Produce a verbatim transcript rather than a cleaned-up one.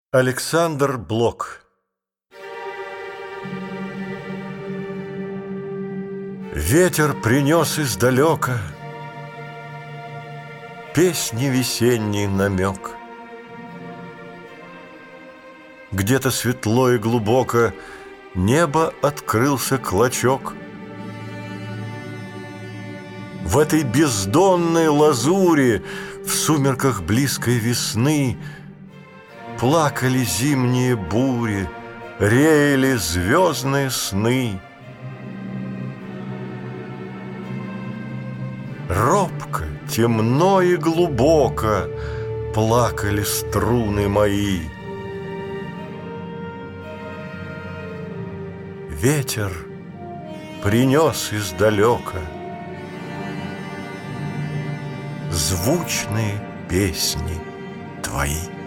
Александр Блок. Ветер принес издалека песни весенний намек. Где-то светло и глубоко небо открылся клочок. В этой бездонной лазури, в сумерках близкой весны, плакали зимние бури, реяли звездные сны. Робко, темно и глубоко плакали струны мои. Ветер принес издалека звучные песни твои.